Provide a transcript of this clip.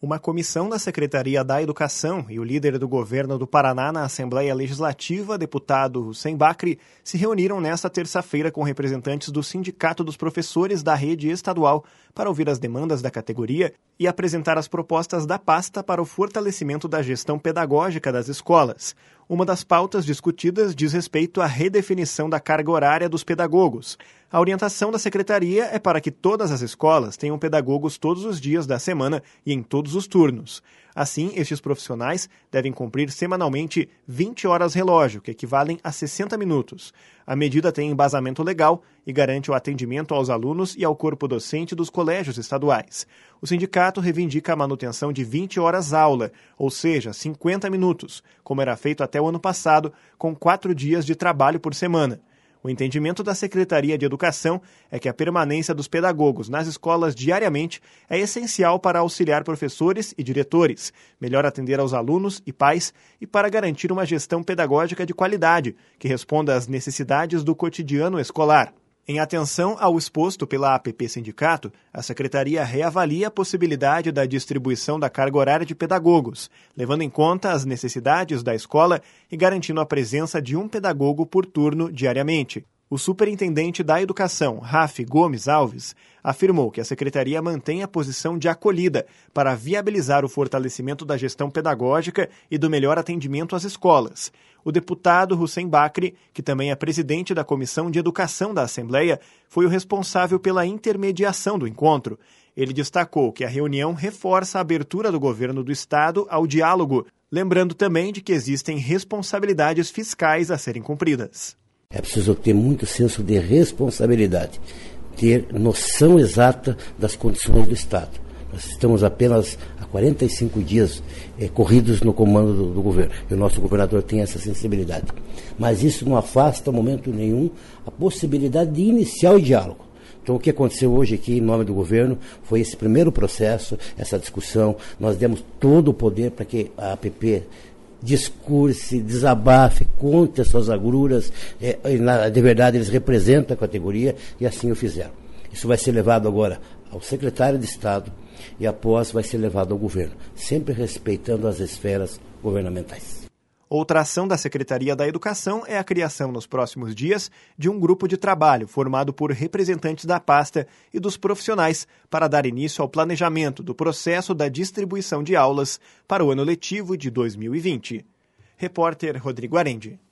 Uma comissão da Secretaria da Educação e o líder do governo do Paraná na Assembleia Legislativa, deputado Hussein Bakri, se reuniram nesta terça-feira com representantes do Sindicato dos Professores da Rede Estadual para ouvir as demandas da categoria e apresentar as propostas da pasta para o fortalecimento da gestão pedagógica das escolas. Uma das pautas discutidas diz respeito à redefinição da carga horária dos pedagogos. A orientação da Secretaria é para que todas as escolas tenham pedagogos todos os dias da semana e em todos os turnos. Assim, estes profissionais devem cumprir semanalmente 20 horas relógio, que equivalem a 60 minutos. A medida tem embasamento legal e garante o atendimento aos alunos e ao corpo docente dos colégios estaduais. O sindicato reivindica a manutenção de 20 horas aula, ou seja, 50 minutos, como era feito até o ano passado, com 4 dias de trabalho por semana. O entendimento da Secretaria de Educação é que a permanência dos pedagogos nas escolas diariamente é essencial para auxiliar professores e diretores, melhor atender aos alunos e pais e para garantir uma gestão pedagógica de qualidade, que responda às necessidades do cotidiano escolar. Em atenção ao exposto pela APP Sindicato, a Secretaria reavalia a possibilidade da distribuição da carga horária de pedagogos, levando em conta as necessidades da escola e garantindo a presença de um pedagogo por turno diariamente. O superintendente da Educação, Rafi Gomes Alves, afirmou que a Secretaria mantém a posição de acolhida para viabilizar o fortalecimento da gestão pedagógica e do melhor atendimento às escolas. O deputado Hussein Bakri, que também é presidente da Comissão de Educação da Assembleia, foi o responsável pela intermediação do encontro. Ele destacou que a reunião reforça a abertura do governo do Estado ao diálogo, lembrando também de que existem responsabilidades fiscais a serem cumpridas. É preciso ter muito senso de responsabilidade, ter noção exata das condições do Estado. Nós estamos apenas há 45 dias corridos no comando do governo. E o nosso governador tem essa sensibilidade. Mas isso não afasta, em momento nenhum, a possibilidade de iniciar o diálogo. Então, o que aconteceu hoje aqui, em nome do governo, foi esse primeiro processo, essa discussão. Nós demos todo o poder para que a APP discurse, desabafe, conte as suas agruras. De verdade, eles representam a categoria e assim o fizeram. Isso vai ser levado agora ao secretário de Estado e após vai ser levado ao governo, sempre respeitando as esferas governamentais. Outra ação da Secretaria da Educação é a criação nos próximos dias de um grupo de trabalho formado por representantes da pasta e dos profissionais para dar início ao planejamento do processo da distribuição de aulas para o ano letivo de 2020. Repórter Rodrigo Arendi.